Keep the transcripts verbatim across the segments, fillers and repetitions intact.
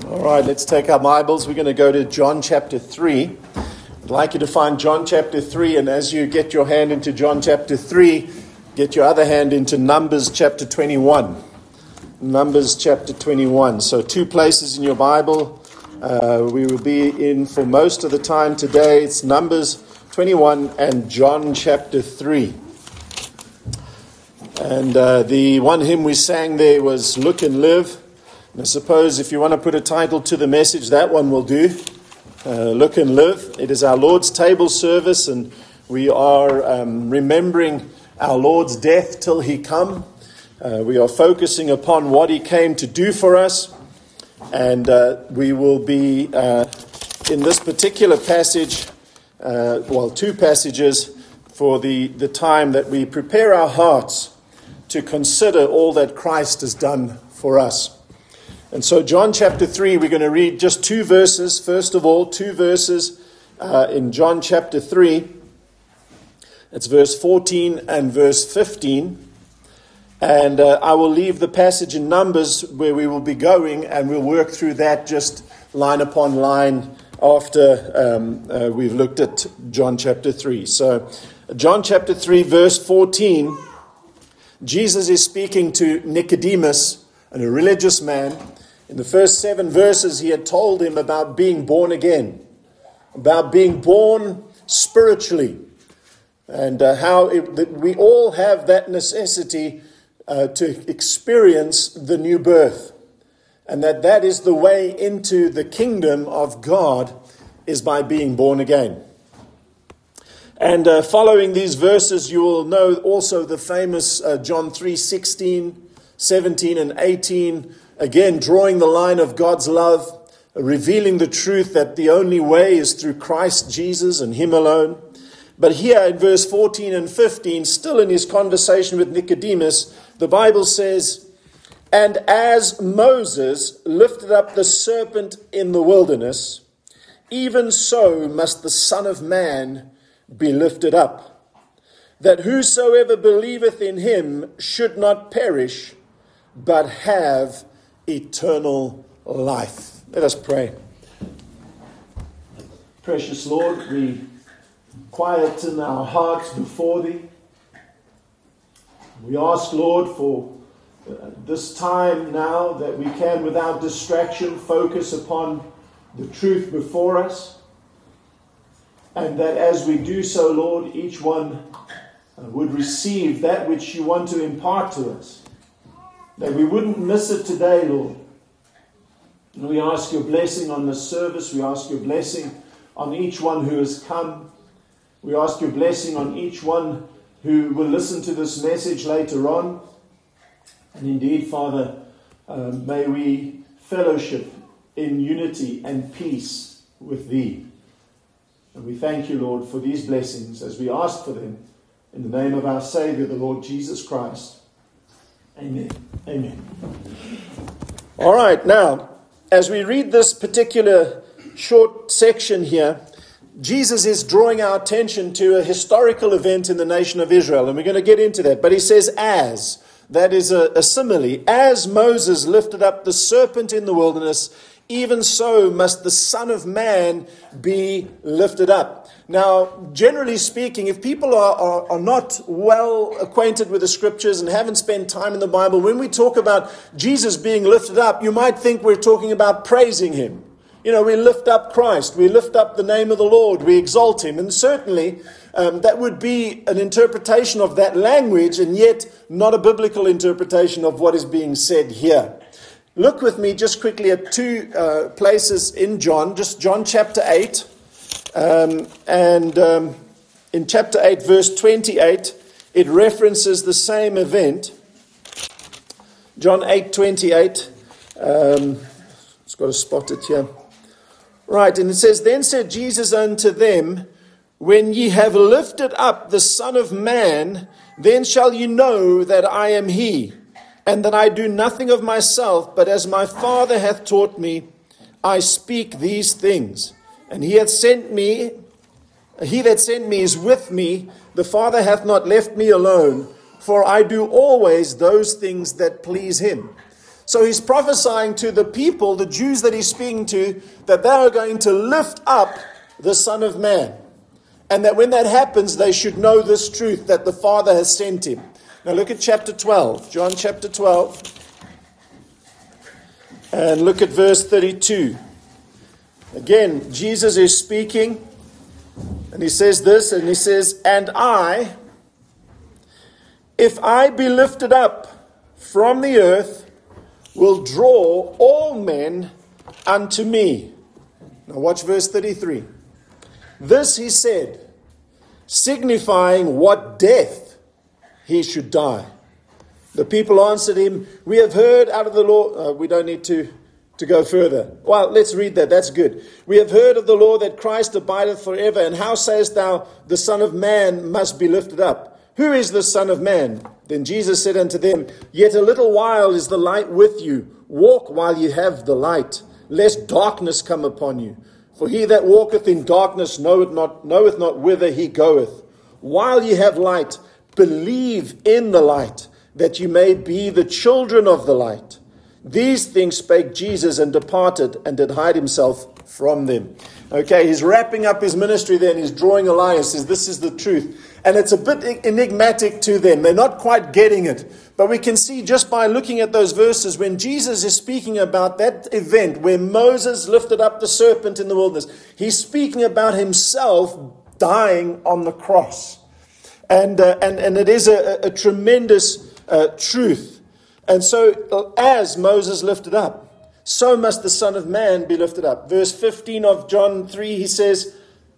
All right, let's take our Bibles. We're going to go to John chapter three. I'd like you to find John chapter three, and as you get your hand into John chapter three, get your other hand into Numbers chapter twenty-one. Numbers chapter twenty-one. So two places in your Bible uh, we will be in for most of the time today. It's Numbers twenty-one and John chapter three. And uh, the one hymn we sang there was Look and Live. And I suppose if you want to put a title to the message, that one will do. Uh, Look and Live. It is our Lord's table service, and we are um, remembering our Lord's death till He come. Uh, we are focusing upon what He came to do for us. And uh, we will be, uh, in this particular passage, uh, well, two passages, for the, the time that we prepare our hearts to consider all that Christ has done for us. And so John chapter three, we're going to read just two verses. First of all, two verses uh, in John chapter three. It's verse fourteen and verse fifteen. And uh, I will leave the passage in Numbers where we will be going, and we'll work through that just line upon line after um, uh, we've looked at John chapter three. So John chapter three, verse fourteen, Jesus is speaking to Nicodemus, and a religious man. In the first seven verses, he had told him about being born again, about being born spiritually, and uh, how it, that we all have that necessity uh, to experience the new birth, and that that is the way into the kingdom of God, is by being born again. And uh, following these verses, you will know also the famous uh, John three sixteen, seventeen and eighteen, again drawing the line of God's love, revealing the truth that the only way is through Christ Jesus and Him alone. But here in verse fourteen and fifteen, still in his conversation with Nicodemus, the Bible says, "And as Moses lifted up the serpent in the wilderness, even so must the Son of Man be lifted up, that whosoever believeth in him should not perish, but have eternal life." Let us pray. Precious Lord, we quieten our hearts before Thee. We ask, Lord, for uh, this time now that we can, without distraction, focus upon the truth before us. And that as we do so, Lord, each one uh, would receive that which You want to impart to us. That we wouldn't miss it today, Lord. And we ask Your blessing on this service. We ask Your blessing on each one who has come. We ask Your blessing on each one who will listen to this message later on. And indeed, Father, uh, may we fellowship in unity and peace with Thee. And we thank You, Lord, for these blessings as we ask for them in the name of our Savior, the Lord Jesus Christ. Amen. Amen. All right, now, as we read this particular short section here, Jesus is drawing our attention to a historical event in the nation of Israel, and we're going to get into that. But He says, as, that is a, a simile, as Moses lifted up the serpent in the wilderness, even so must the Son of Man be lifted up. Now, generally speaking, if people are, are, are not well acquainted with the Scriptures and haven't spent time in the Bible, when we talk about Jesus being lifted up, you might think we're talking about praising Him. You know, we lift up Christ, we lift up the name of the Lord, we exalt Him. And certainly um, that would be an interpretation of that language, and yet not a biblical interpretation of what is being said here. Look with me just quickly at two uh, places in John, just John chapter eight. Um, and um, in chapter eight, verse twenty-eight, it references the same event. John eight twenty-eight. Um, it's got to spot it here. Right, and it says, "Then said Jesus unto them, When ye have lifted up the Son of Man, then shall ye know that I am He, and that I do nothing of myself, but as my Father hath taught me, I speak these things. And he hath sent me, he that sent me is with me. The Father hath not left me alone, for I do always those things that please Him." So he's prophesying to the people, the Jews that he's speaking to, that they are going to lift up the Son of Man. And that when that happens, they should know this truth, that the Father has sent him. Now look at chapter twelve, John chapter twelve. And look at verse thirty-two. Again, Jesus is speaking. And he says this, and he says, "And I, if I be lifted up from the earth, will draw all men unto me." Now watch verse thirty-three. This he said, signifying what death he should die. The people answered him, "We have heard out of the law." Uh, we don't need to, to go further. Well, let's read that. That's good. "We have heard of the law that Christ abideth forever. And how sayest thou, the Son of Man must be lifted up? Who is the Son of Man?" Then Jesus said unto them, "Yet a little while is the light with you. Walk while ye have the light, lest darkness come upon you. For he that walketh in darkness knoweth not, knoweth not whither he goeth. While ye have light, believe in the light, that ye may be the children of the light." These things spake Jesus, and departed, and did hide himself from them. Okay, he's wrapping up his ministry there, and he's drawing a line and says, this is the truth. And it's a bit enigmatic to them. They're not quite getting it. But we can see just by looking at those verses, when Jesus is speaking about that event where Moses lifted up the serpent in the wilderness, he's speaking about himself dying on the cross. And uh, and, and it is a, a tremendous uh, truth. And so as Moses lifted up, so must the Son of Man be lifted up. Verse fifteen of John three, he says,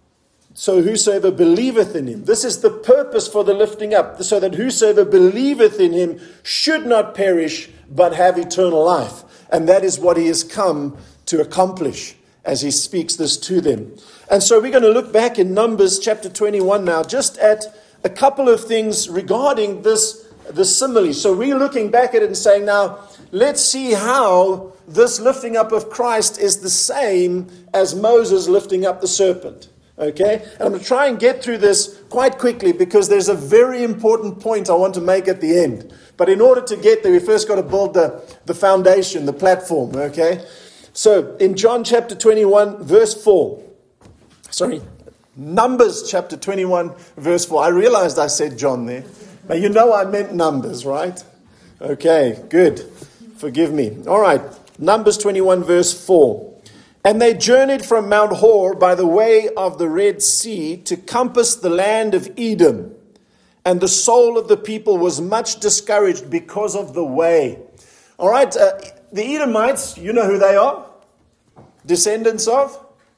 "So whosoever believeth in him," this is the purpose for the lifting up, so that whosoever believeth in him should not perish, but have eternal life. And that is what he has come to accomplish as he speaks this to them. And so we're going to look back in Numbers chapter twenty-one now, just at a couple of things regarding this, the simile. So we're looking back at it and saying, now, let's see how this lifting up of Christ is the same as Moses lifting up the serpent. Okay? And I'm going to try and get through this quite quickly because there's a very important point I want to make at the end. But in order to get there, we first got to build the, the foundation, the platform. Okay? So in John chapter twenty-one, verse four. Sorry, Numbers chapter twenty-one, verse four. I realized I said John there. Now you know I meant Numbers, right? Okay, good. Forgive me. All right. Numbers twenty-one, verse four. "And they journeyed from Mount Hor by the way of the Red Sea to compass the land of Edom. And the soul of the people was much discouraged because of the way." All right, uh, the Edomites, you know who they are? Descendants of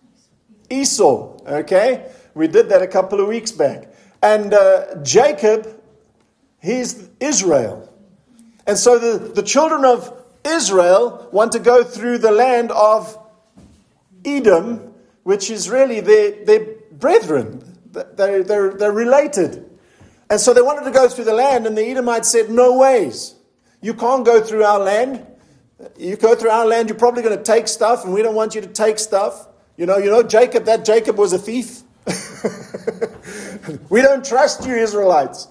Esau, okay? We did that a couple of weeks back. And uh, Jacob, he's Israel. And so the, the children of Israel want to go through the land of Edom, which is really their, their brethren. They're, they're, they're related. And so they wanted to go through the land, and the Edomites said, "No ways. You can't go through our land. You go through our land, you're probably going to take stuff, and we don't want you to take stuff. You know, you know, Jacob, that Jacob was a thief. We don't trust you, Israelites."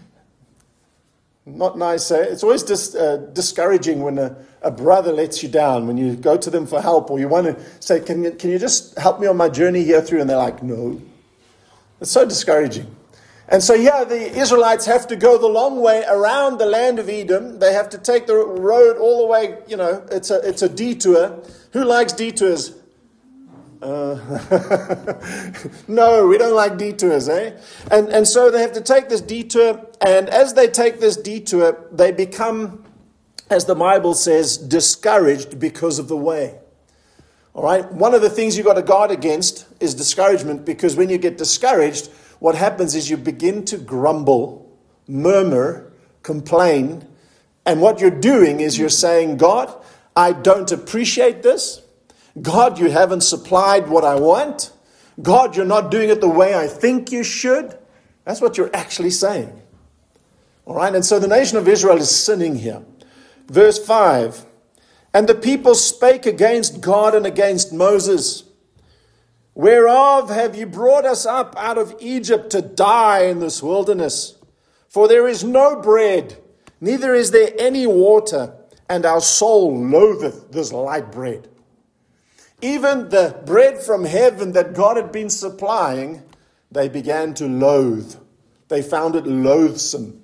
Not nice, eh? It's always dis, uh, discouraging when a, a brother lets you down, when you go to them for help, or you want to say, can you, can you just help me on my journey here through? And they're like, no. It's so discouraging. And so, yeah, the Israelites have to go the long way around the land of Edom. They have to take the road all the way, you know, it's a, it's a detour. Who likes detours? Uh, no, we don't like detours, eh? And and so they have to take this detour, and as they take this detour, they become, as the Bible says, discouraged because of the way. All right? One of the things you've got to guard against is discouragement, because when you get discouraged, what happens is you begin to grumble, murmur, complain, and what you're doing is you're saying, God, I don't appreciate this. God, you haven't supplied what I want. God, you're not doing it the way I think you should. That's what you're actually saying. All right, and so the nation of Israel is sinning here. Verse five, "And the people spake against God and against Moses. Whereof have you brought us up out of Egypt to die in this wilderness? For there is no bread, neither is there any water. and our soul loatheth this light bread. Even the bread from heaven that God had been supplying, they began to loathe. They found it loathsome.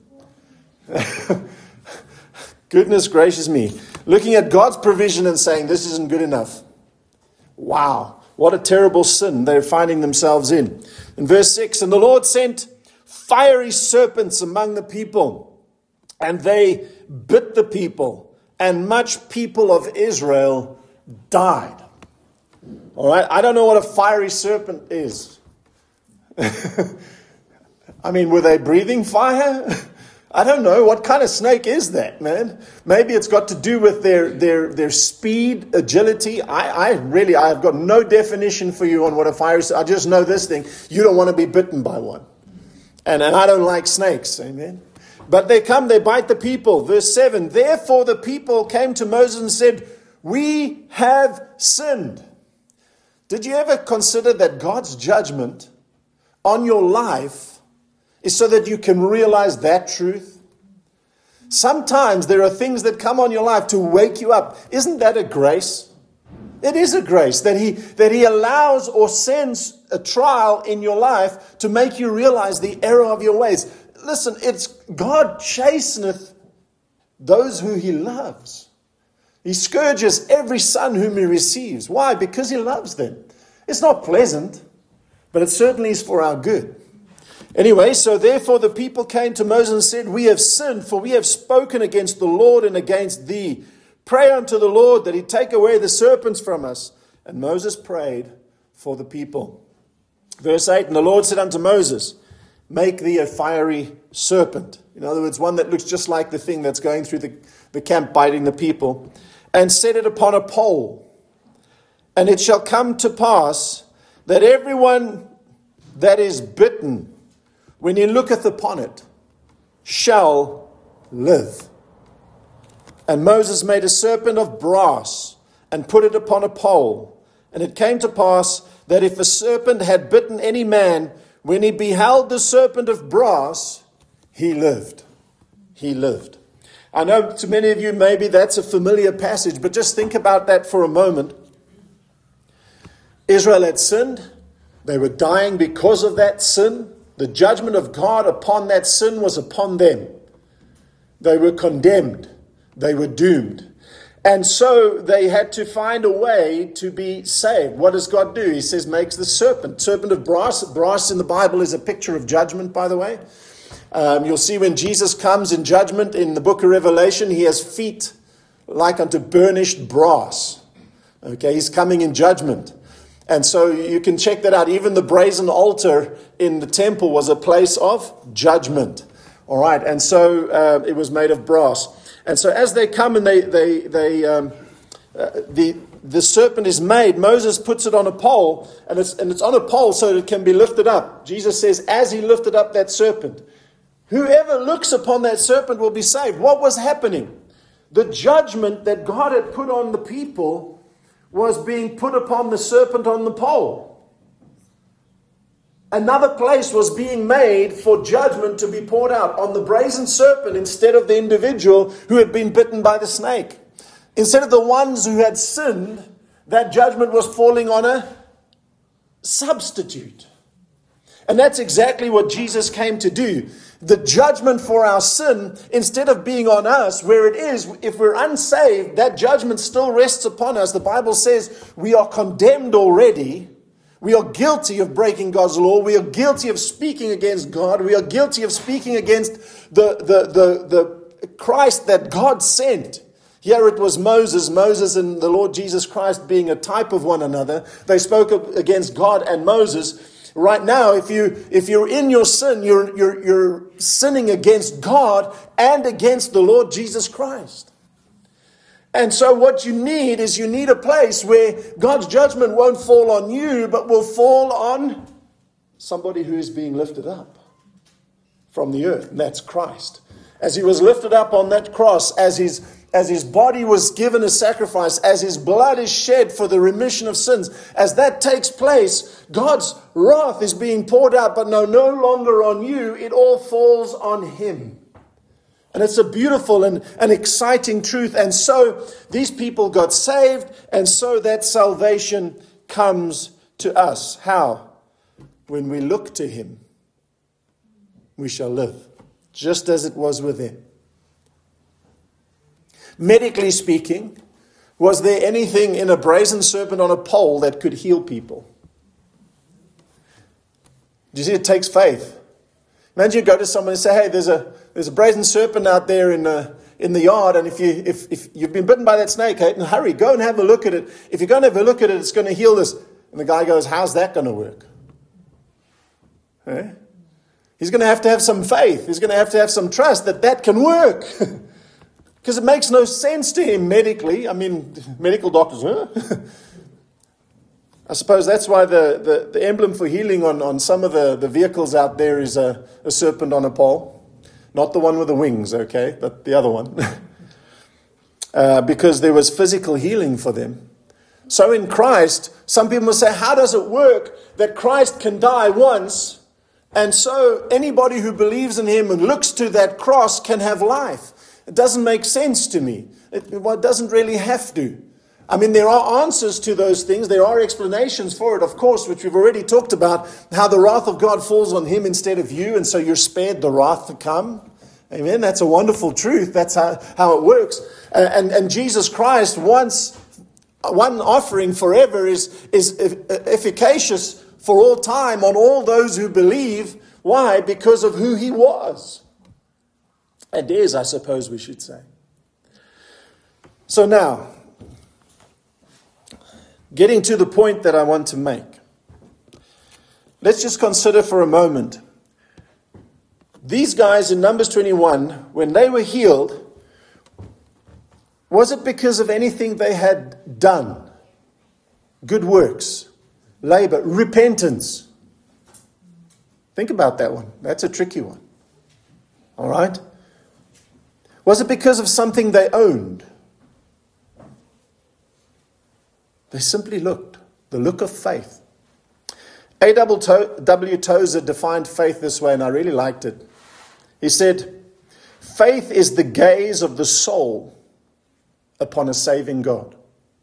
Goodness gracious me. Looking at God's provision and saying, this isn't good enough. Wow, what a terrible sin they're finding themselves in. In verse six, and the Lord sent fiery serpents among the people, and they bit the people, and much people of Israel died. All right, I don't know what a fiery serpent is. I mean, were they breathing fire? I don't know. What kind of snake is that, man? Maybe it's got to do with their their their speed, agility. I, I really, I have got no definition for you on what a fire is. I just know this thing. You don't want to be bitten by one. And, and I don't like snakes, amen? But they come, they bite the people. Verse seven, therefore the people came to Moses and said, we have sinned. Did you ever consider that God's judgment on your life is so that you can realize that truth? Sometimes there are things that come on your life to wake you up. Isn't that a grace? It is a grace that he, that he allows or sends a trial in your life to make you realize the error of your ways. Listen, it's God chasteneth those who he loves. He scourges every son whom he receives. Why? Because he loves them. It's not pleasant, but it certainly is for our good. Anyway, so therefore the people came to Moses and said, we have sinned, for we have spoken against the Lord and against thee. Pray unto the Lord that he take away the serpents from us. And Moses prayed for the people. Verse eight, and the Lord said unto Moses, make thee a fiery serpent. In other words, one that looks just like the thing that's going through the, the camp biting the people. And set it upon a pole. And it shall come to pass that everyone that is bitten, when he looketh upon it, shall live. And Moses made a serpent of brass and put it upon a pole. And it came to pass that if a serpent had bitten any man, when he beheld the serpent of brass, he lived. He lived. I know to many of you maybe that's a familiar passage, but just think about that for a moment. Israel had sinned. They were dying because of that sin. The judgment of God upon that sin was upon them. They were condemned. They were doomed. And so they had to find a way to be saved. What does God do? He says, makes the serpent. Serpent of brass. Brass in the Bible is a picture of judgment, by the way. Um, you'll see when Jesus comes in judgment in the book of Revelation, he has feet like unto burnished brass. Okay, he's coming in judgment. And so you can check that out. Even the brazen altar in the temple was a place of judgment. All right, and so uh, it was made of brass. And so as they come and they, they, they, um, uh, the the serpent is made, Moses puts it on a pole, and it's and it's on a pole so it can be lifted up. Jesus says, as he lifted up that serpent, whoever looks upon that serpent will be saved. What was happening? The judgment that God had put on the people was being put upon the serpent on the pole. Another place was being made for judgment to be poured out on the brazen serpent instead of the individual who had been bitten by the snake. Instead of the ones who had sinned, that judgment was falling on a substitute. And that's exactly what Jesus came to do. The judgment for our sin, instead of being on us, where it is, if we're unsaved, that judgment still rests upon us. The Bible says we are condemned already. We are guilty of breaking God's law. We are guilty of speaking against God. We are guilty of speaking against the, the, the, the Christ that God sent. Here it was Moses, Moses and the Lord Jesus Christ being a type of one another. They spoke against God and Moses. Right now, if you if you're in your sin, you're you're you're sinning against God and against the Lord Jesus Christ. And so what you need is you need a place where God's judgment won't fall on you, but will fall on somebody who is being lifted up from the earth. And that's Christ. As he was lifted up on that cross, as his As his body was given a sacrifice, as his blood is shed for the remission of sins, as that takes place, God's wrath is being poured out, but no, no longer on you. It all falls on him. And it's a beautiful and an exciting truth. And so these people got saved, and so that salvation comes to us. How? When we look to him, we shall live, just as it was with them. Medically speaking, was there anything in a brazen serpent on a pole that could heal people? Do you see, it takes faith. Imagine you go to someone and say, hey, there's a there's a brazen serpent out there in the, in the yard, and if, you, if, if you've been bitten by that snake, hey, hurry, go and have a look at it. If you're going to have a look at it, it's going to heal this. And the guy goes, how's that going to work? Eh? He's going to have to have some faith. He's going to have to have some trust that that can work. Because it makes no sense to him medically. I mean, medical doctors, huh? I suppose that's why the, the, the emblem for healing on, on some of the, the vehicles out there is a, a serpent on a pole. Not the one with the wings, okay, but the other one. uh, because there was physical healing for them. So in Christ, some people will say, how does it work that Christ can die once, and so anybody who believes in him and looks to that cross can have life? It doesn't make sense to me. It, well, it doesn't really have to. I mean, there are answers to those things. There are explanations for it, of course, which we've already talked about, how the wrath of God falls on him instead of you, and so you're spared the wrath to come. Amen. That's a wonderful truth. That's how, how it works. Uh, and, and Jesus Christ, once one offering forever, is, is efficacious for all time on all those who believe. Why? Because of who he was. And is, I suppose we should say. So now, getting to the point that I want to make. Let's just consider for a moment. These guys in Numbers twenty-one, when they were healed, was it because of anything they had done? Good works, labor, repentance. Think about that one. That's a tricky one. All right? Was it because of something they owned? They simply looked. The look of faith. A W Tozer defined faith this way, and I really liked it. He said, faith is the gaze of the soul upon a saving God.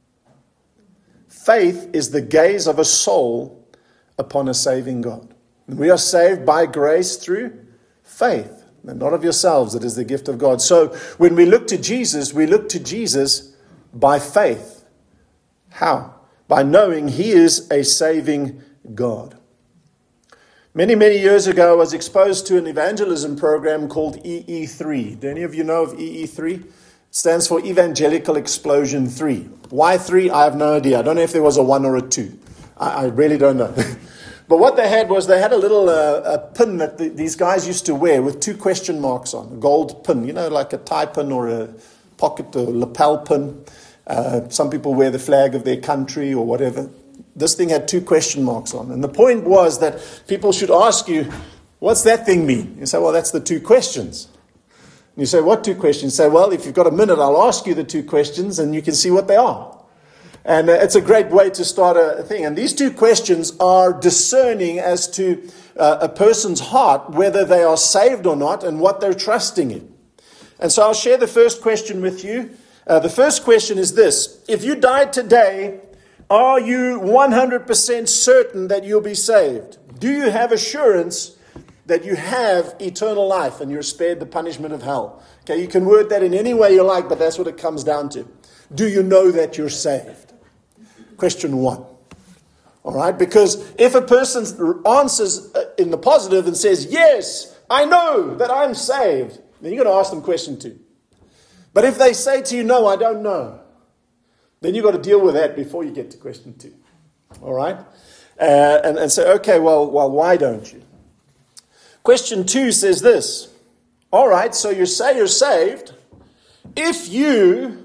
Faith is the gaze of a soul upon a saving God. And we are saved by grace through faith, and not of yourselves. It is the gift of God. So when we look to Jesus, we look to Jesus by faith. How? By knowing he is a saving God. Many, many years ago, I was exposed to an evangelism program called E E three. Do any of you know of E E three? It stands for Evangelical Explosion three. Why three? I have no idea. I don't know if there was a one or a two. I, I really don't know. But what they had was they had a little uh, a pin that the, these guys used to wear with two question marks on. A gold pin, you know, like a tie pin or a pocket or lapel pin. Uh, some people wear the flag of their country or whatever. This thing had two question marks on. And the point was that people should ask you, what's that thing mean? You say, well, that's the two questions. And you say, what two questions? You say, well, if you've got a minute, I'll ask you the two questions and you can see what they are. And uh, it's a great way to start a, a thing. And these two questions are discerning as to uh, a person's heart, whether they are saved or not and what they're trusting in. And so I'll share the first question with you. Uh, the first question is this. If you died today, are you one hundred percent certain that you'll be saved? Do you have assurance that you have eternal life and you're spared the punishment of hell? Okay, you can word that in any way you like, but that's what it comes down to. Do you know that you're saved? Question one. All right, because if a person answers in the positive and says, yes, I know that I'm saved, then you're going to ask them question two. But if they say to you, no, I don't know, then you've got to deal with that before you get to question two. All right? Uh, and, and say, okay, well, well, why don't you? Question two says this. All right, so you say you're saved. If you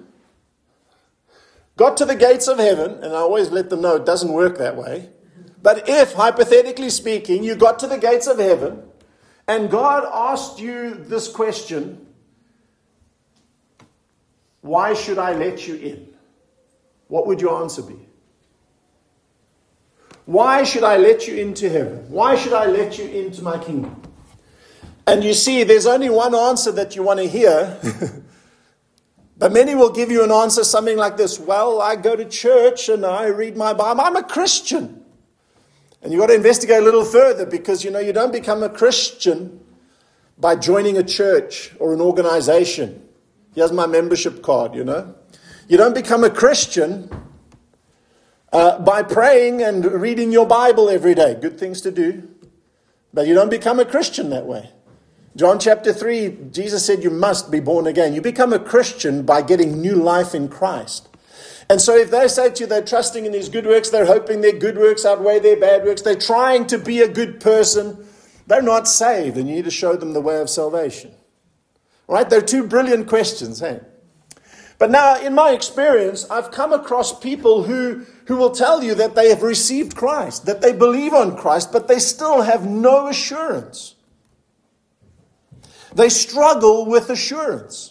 got to the gates of heaven, and I always let them know it doesn't work that way, but if, hypothetically speaking, you got to the gates of heaven, and God asked you this question, why should I let you in? What would your answer be? Why should I let you into heaven? Why should I let you into my kingdom? And you see, there's only one answer that you want to hear. But many will give you an answer something like this. Well, I go to church and I read my Bible. I'm a Christian. And you've got to investigate a little further, because, you know, you don't become a Christian by joining a church or an organization. Here's my membership card, you know. You don't become a Christian uh, by praying and reading your Bible every day. Good things to do. But you don't become a Christian that way. John chapter three, Jesus said you must be born again. You become a Christian by getting new life in Christ. And so if they say to you they're trusting in His good works, they're hoping their good works outweigh their bad works, they're trying to be a good person, they're not saved, and you need to show them the way of salvation. Right? They're two brilliant questions, hey? But now, in my experience, I've come across people who, who will tell you that they have received Christ, that they believe on Christ, but they still have no assurance. They struggle with assurance.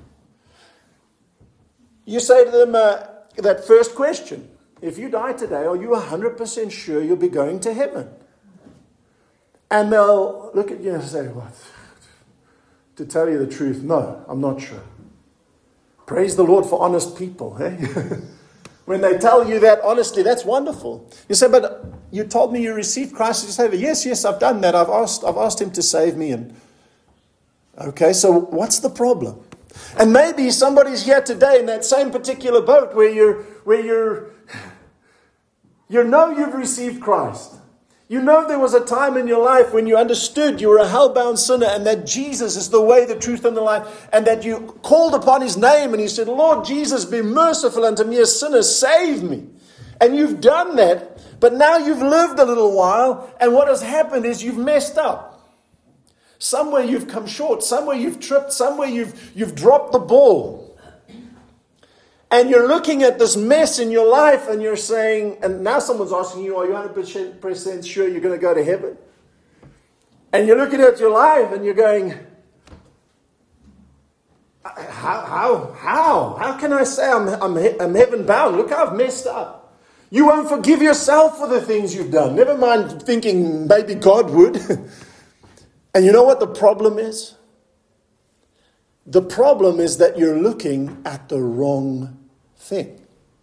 You say to them uh, that first question, if you die today, are you one hundred percent sure you'll be going to heaven? And they'll look at you and say, what? To tell you the truth, no, I'm not sure. Praise the Lord for honest people. Eh? When they tell you that honestly, that's wonderful. You say, but you told me you received Christ as your Savior. Yes, yes, I've done that. I've asked, I've asked Him to save me. And okay, so what's the problem? And maybe somebody's here today in that same particular boat where you're, where you're, you know you've received Christ. You know there was a time in your life when you understood you were a hell-bound sinner and that Jesus is the way, the truth, and the life, and that you called upon His name and you said, Lord Jesus, be merciful unto me, a sinner, save me. And you've done that, but now you've lived a little while, and what has happened is you've messed up. Somewhere you've come short, somewhere you've tripped, somewhere you've, you've dropped the ball. And you're looking at this mess in your life and you're saying, and now someone's asking you, are you one hundred percent sure you're going to go to heaven? And you're looking at your life and you're going, how, how, how? How can I say I'm, I'm, I'm heaven bound? Look how I've messed up. You won't forgive yourself for the things you've done. Never mind thinking maybe God would. And you know what the problem is? The problem is that you're looking at the wrong thing.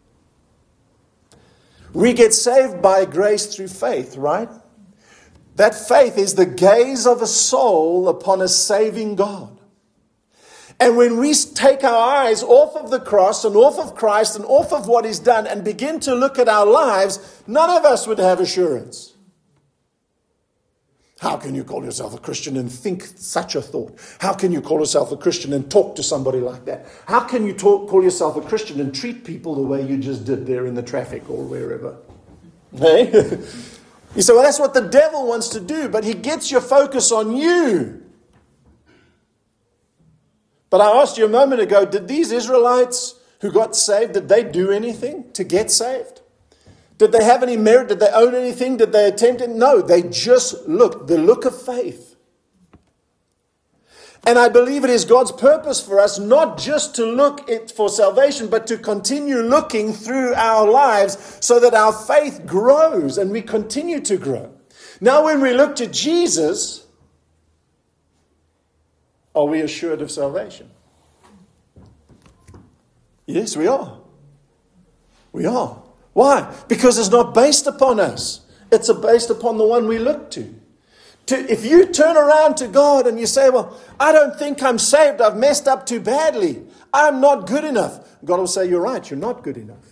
We get saved by grace through faith, right? That faith is the gaze of a soul upon a saving God. And when we take our eyes off of the cross and off of Christ and off of what He's done and begin to look at our lives, none of us would have assurance. How can you call yourself a Christian and think such a thought? How can you call yourself a Christian and talk to somebody like that? How can you talk, call yourself a Christian and treat people the way you just did there in the traffic or wherever? Hey? You say, well, that's what the devil wants to do, but he gets your focus on you. But I asked you a moment ago, did these Israelites who got saved, did they do anything to get saved? Did they have any merit? Did they own anything? Did they attempt it? No, they just looked. The look of faith. And I believe it is God's purpose for us not just to look it for salvation, but to continue looking through our lives so that our faith grows and we continue to grow. Now when we look to Jesus, are we assured of salvation? Yes, we are. We are. Why? Because it's not based upon us. It's based upon the one we look to. to. If you turn around to God and you say, well, I don't think I'm saved. I've messed up too badly. I'm not good enough. God will say, you're right. You're not good enough.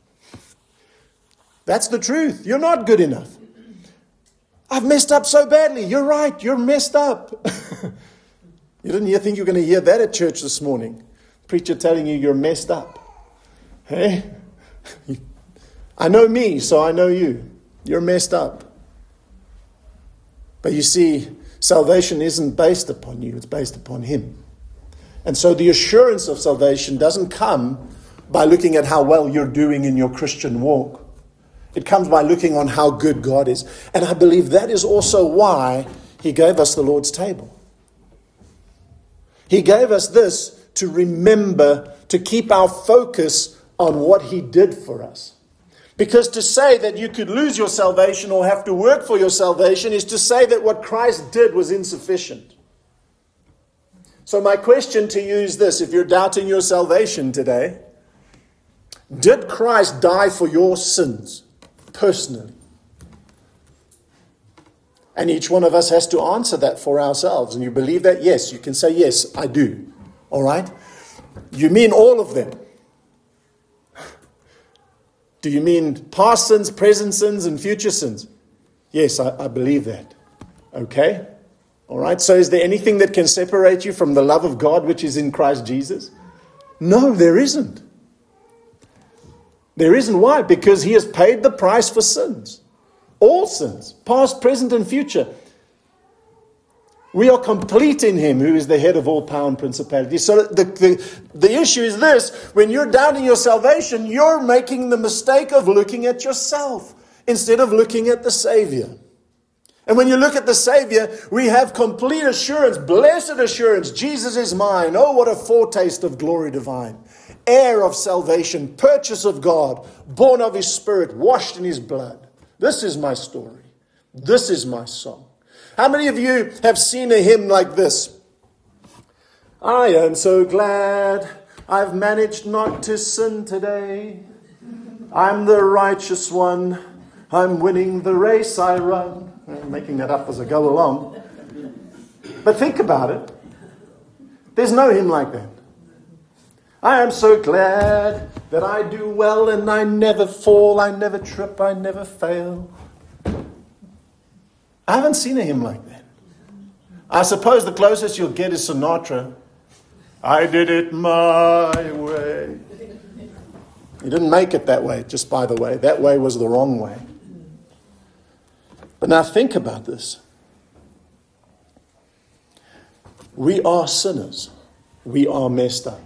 That's the truth. You're not good enough. I've messed up so badly. You're right. You're messed up. You didn't think you were going to hear that at church this morning. Preacher telling you you're messed up. Hey? I know me, so I know you. You're messed up. But you see, salvation isn't based upon you. It's based upon Him. And so the assurance of salvation doesn't come by looking at how well you're doing in your Christian walk. It comes by looking on how good God is. And I believe that is also why He gave us the Lord's table. He gave us this to remember, to keep our focus on what He did for us. Because to say that you could lose your salvation or have to work for your salvation is to say that what Christ did was insufficient. So my question to you is this: if you're doubting your salvation today, did Christ die for your sins personally? And each one of us has to answer that for ourselves. And you believe that? Yes, you can say, yes, I do. All right? You mean all of them? Do you mean past sins, present sins, and future sins? Yes, I, I believe that. Okay? All right? So is there anything that can separate you from the love of God which is in Christ Jesus? No, there isn't. There isn't. Why? Because He has paid the price for sins. All sins, past, present, and future. We are complete in Him who is the head of all power and principality. So the, the, the issue is this: when you're doubting your salvation, you're making the mistake of looking at yourself instead of looking at the Savior. And when you look at the Savior, we have complete assurance, blessed assurance. Jesus is mine. Oh, what a foretaste of glory divine. Heir of salvation, purchase of God, born of His Spirit, washed in His blood. This is my story. This is my song. How many of you have seen a hymn like this? I am so glad I've managed not to sin today. I'm the righteous one. I'm winning the race I run. I'm making that up as I go along. But think about it. There's no hymn like that. I am so glad that I do well and I never fall, I never trip, I never fail. I haven't seen a hymn like that. I suppose the closest you'll get is Sinatra. I did it my way. He didn't make it that way, just by the way. That way was the wrong way. But now think about this. We are sinners. We are messed up.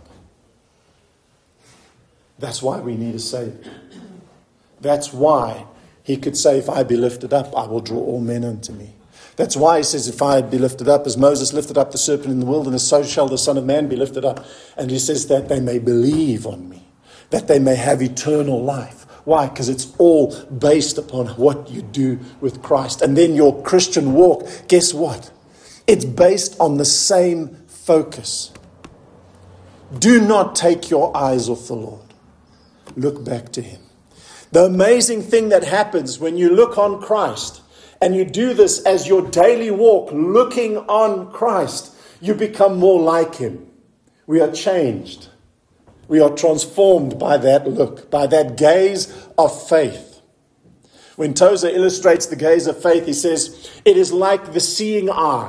That's why we need a Savior. That's why He could say, if I be lifted up, I will draw all men unto me. That's why He says, if I be lifted up, as Moses lifted up the serpent in the wilderness, so shall the Son of Man be lifted up. And He says that they may believe on me, that they may have eternal life. Why? Because it's all based upon what you do with Christ. And then your Christian walk, guess what? It's based on the same focus. Do not take your eyes off the Lord. Look back to Him. The amazing thing that happens when you look on Christ, and you do this as your daily walk, looking on Christ, you become more like Him. We are changed. We are transformed by that look, by that gaze of faith. When Tozer illustrates the gaze of faith, he says, it is like the seeing eye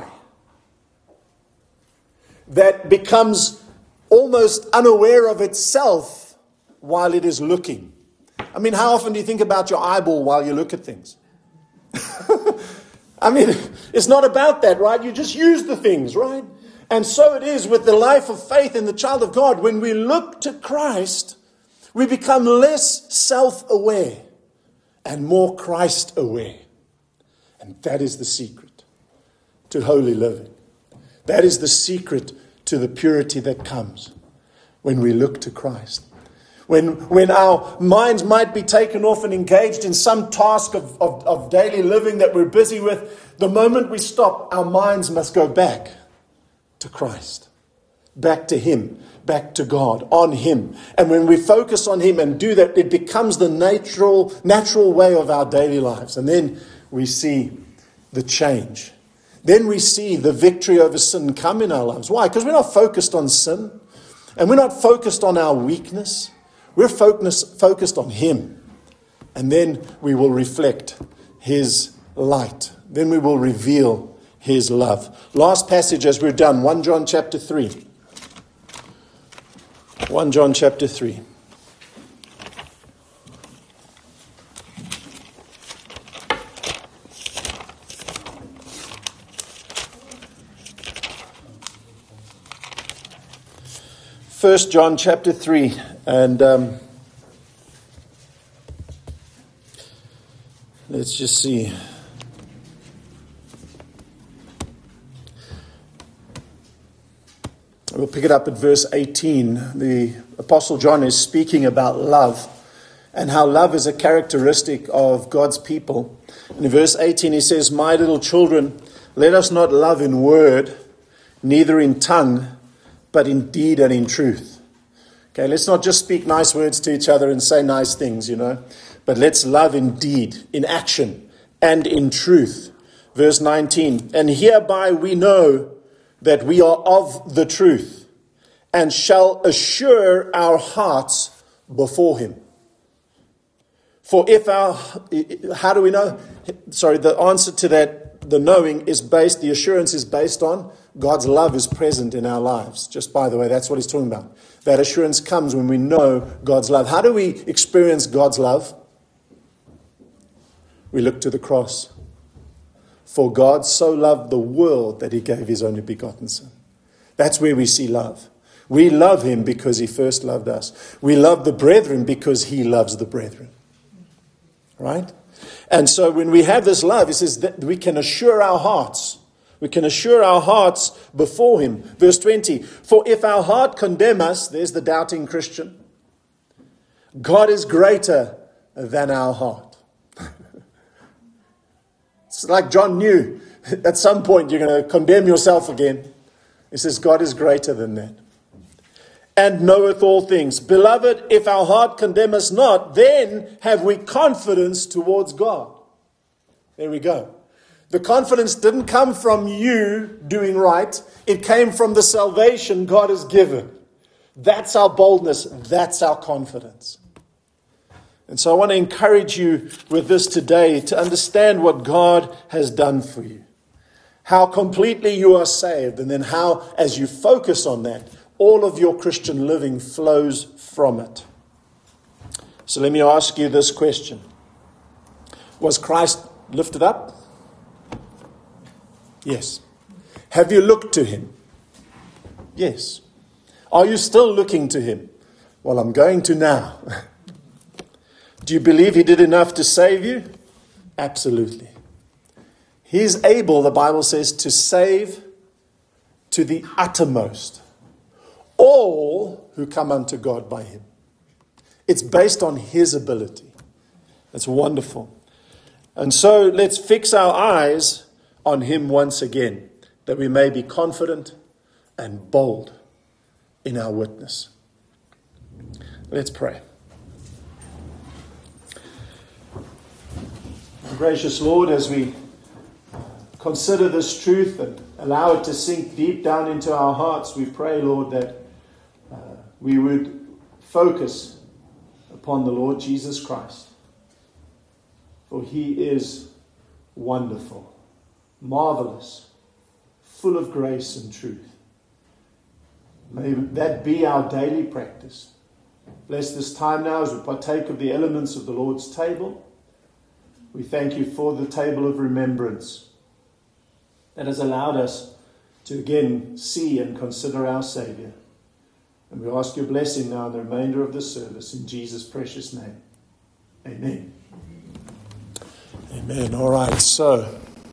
that becomes almost unaware of itself while it is looking. I mean, how often do you think about your eyeball while you look at things? I mean, it's not about that, right? You just use the things, right? And so it is with the life of faith in the child of God. When we look to Christ, we become less self-aware and more Christ-aware. And that is the secret to holy living. That is the secret to the purity that comes when we look to Christ. When, when our minds might be taken off and engaged in some task of, of, of daily living that we're busy with, the moment we stop, our minds must go back to Christ, back to Him, back to God, on Him. And when we focus on Him and do that, it becomes the natural, natural way of our daily lives. And then we see the change. Then we see the victory over sin come in our lives. Why? Because we're not focused on sin. And we're not focused on our weakness. We're focused, focused on Him. And then we will reflect His light. Then we will reveal His love. Last passage as we're done, First John chapter three. First John chapter three. First John chapter three, and um, let's just see. We'll pick it up at verse eighteen. The Apostle John is speaking about love and how love is a characteristic of God's people. And in verse eighteen he says, "My little children, let us not love in word, neither in tongue, but in deed and in truth. Okay, let's not just speak nice words to each other and say nice things, you know, but let's love in deed, in action, and in truth. Verse nineteen, and hereby we know that we are of the truth, and shall assure our hearts before him. For if our, how do we know? Sorry, the answer to that, the knowing is based, the assurance is based on God's love is present in our lives. Just by the way, that's what he's talking about. That assurance comes when we know God's love. How do we experience God's love? We look to the cross. For God so loved the world that he gave his only begotten Son. That's where we see love. We love him because he first loved us. We love the brethren because he loves the brethren. Right? And so when we have this love, it says that we can assure our hearts. We can assure our hearts before him. Verse twenty, for if our heart condemn us, there's the doubting Christian, God is greater than our heart. It's like John knew at some point you're going to condemn yourself again. He says God is greater than that. And knoweth all things. Beloved, if our heart condemn us not, then have we confidence towards God. There we go. The confidence didn't come from you doing right. It came from the salvation God has given. That's our boldness. That's our confidence. And so I want to encourage you with this today to understand what God has done for you. How completely you are saved. And then how, as you focus on that, all of your Christian living flows from it. So let me ask you this question. Was Christ lifted up? Yes. Have you looked to him? Yes. Are you still looking to him? Well, I'm going to now. Do you believe he did enough to save you? Absolutely. He's able, the Bible says, to save to the uttermost all who come unto God by him. It's based on his ability. That's wonderful. And so let's fix our eyes on him once again, that we may be confident and bold in our witness. Let's pray. Gracious Lord, as we consider this truth and allow it to sink deep down into our hearts, we pray, Lord, that uh, we would focus upon the Lord Jesus Christ. For he is wonderful, marvelous, full of grace and truth. May that be our daily practice. Bless this time now as we partake of the elements of the Lord's table. We thank you for the table of remembrance that has allowed us to again see and consider our Savior. And we ask your blessing now in the remainder of the service in Jesus' precious name. Amen. Amen. All right, so